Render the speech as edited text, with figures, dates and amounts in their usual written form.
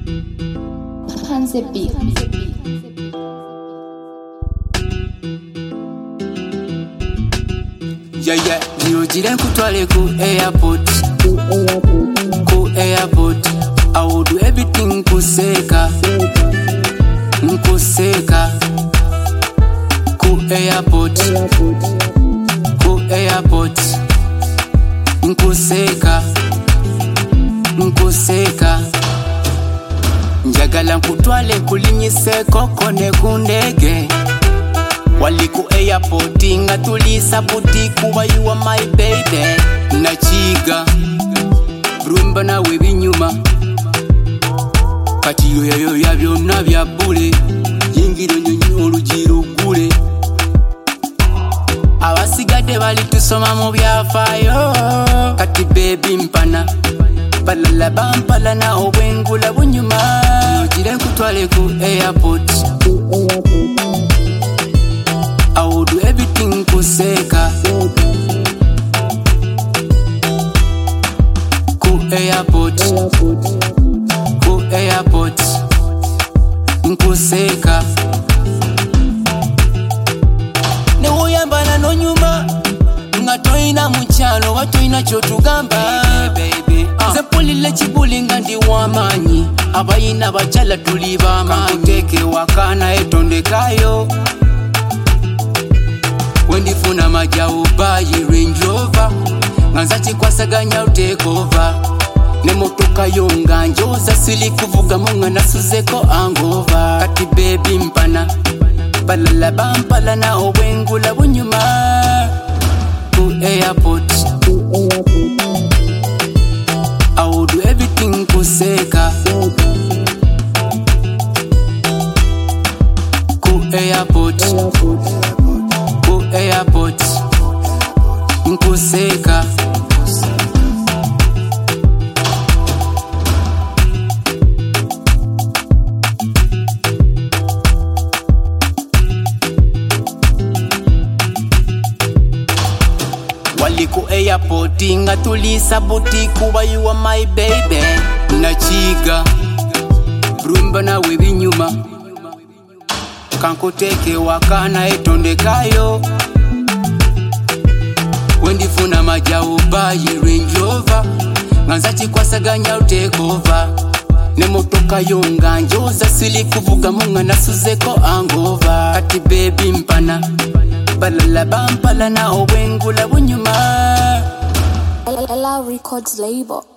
Hanze Beat. Yeah, niyojire nkutwale ku airport. Ku airport, I will do everything nkuseka. Nkuseka. Ku airport. Ku airport. Nkuseka. Nkuseka. Njagala nkutwale kulinyise koko ne kundege. Wali ku airport nga tulisa boutique kuba you are my baby. Nachiga Brumba nawe binyuma kati yoyo ya byonna bya bule yingiro nyonyo olugiro gule abasigadde bali tusoma mu byafaayo kati baby mpana balala bampala na obwengula bunyuma yogire nkutwale ku airport. I will do everything kuseka. Ku airport. Ku airport. Nkuseka. Ne uyambala no nyuma nga toina mukyalo watoina kyotugamba baby. Zepulile kibuli nga ndi wamanyi abayina bachala tuli bamanyi teke wakana etondekayo wendifuna majawu bayi Range Rover nganza chikwasaganya take over ne motoka yonga njoza sili kuvuga munga nasuzeko angova kati baby mpana balala bampala na obwengula bunyuma ku airport. I will do everything kuseka. Ku airport. Ku airport. Nkuseka. Wali ku airport nga tulisa boutique kuba you are my baby. Nachiga Brumba nawe binyuma kankuteke wakana etondekayo wendifuna majawu bayi Range Rover nganza chikwasaganya take over ne motoka yonga njoza sili kuvuga munga nasuzeko angova kati baby mpana balala bampala na obwengula bunyuma. LR Records label.